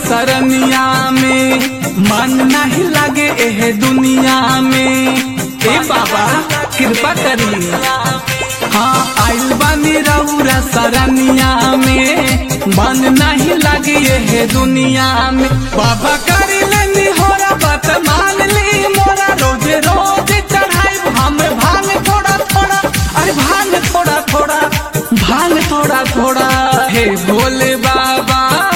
सरनिया में, मन नहीं लगे एह दुनिया में। ए बाबा कृपा करी, हाँ आइल बानी रउरा सरनिया में, मन नहीं लगे एह दुनिया में। बाबा करी लेनी होरा बात मान ली मोरा, रोज रोज चढ़ाई हम भांग थोड़ा थोड़ा, अरे भांग थोड़ा थोड़ा, भांग थोड़ा थोड़ा। हे भोले बाबा,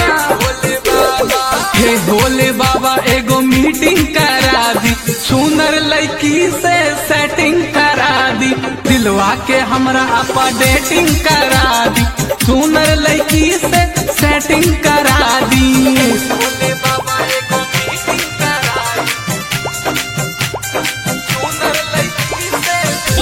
हे भोले बाबा एगो मीटिंग करा दी, सुनर लड़की से सेटिंग करा दी, दिलवा के हमरा आपा डेटिंग करा दी, सुनर लड़की से सेटिंग करा दी। भोले बाबा एगो मीटिंग करा दी, सुनर लड़की से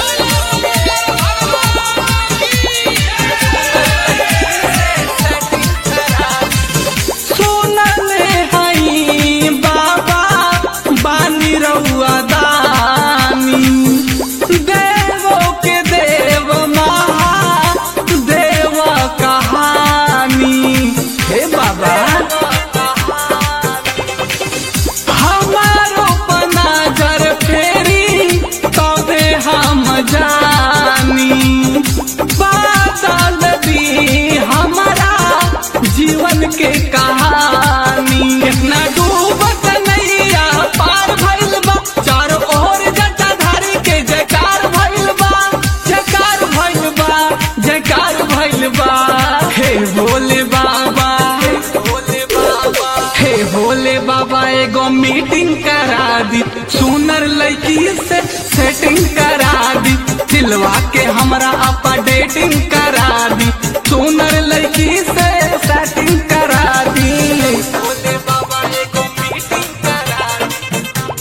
जीवन के कहानी। इतना डूबत नैया पार भइल बा, चारों ओर जटाधारी के जयकार भइल बा, जयकार भइल बा, जयकार भइल बा। हे भोले बाबा, हे भोले बाबा, हे भोले बाबा एगो मीटिंग करा दी, सुनर लड़की से सेटिंग करा दी, दिलवा के हमरा आपा डेटिंग करा दी, सुनर लड़की से सेटिंग करा दी। भोले बाबा एगो मीटिंग करा दी,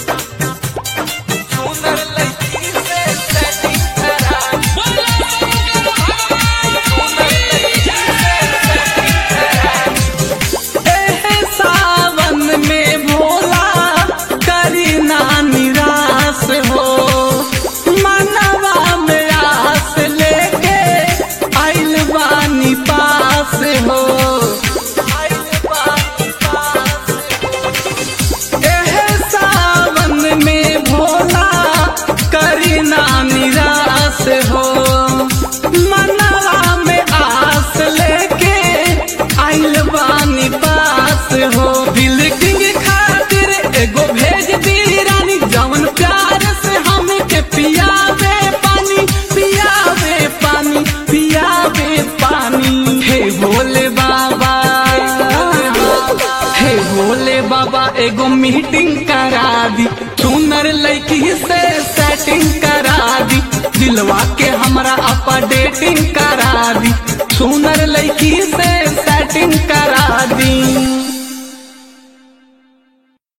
सुनर लड़की से सेटिंग करा दी, सुनर लड़की से सेटिंग करा दी। एह सावन में भोला करी ना निराश हो, मनवा में आस लेके आइल बानी पास हो, आइल बानी पास हो। एह सावन में भोला करी ना निराश हो, मनवा में आस लेके आइल बानी पास हो। दिल किंग खातिर एगो भेज दी रानी, जवन प्यार से हमके पियावे पानी, पियावे पानी, पियावे पानी। हे भोले बाबा, हे भोले बाबा एगो मीटिंग करा दी, सुनर लड़की से सेटिंग करा दी, दिलवा के हमरा आपा डेटिंग करा दी, सुनर लड़की से सेटिंग करा दी।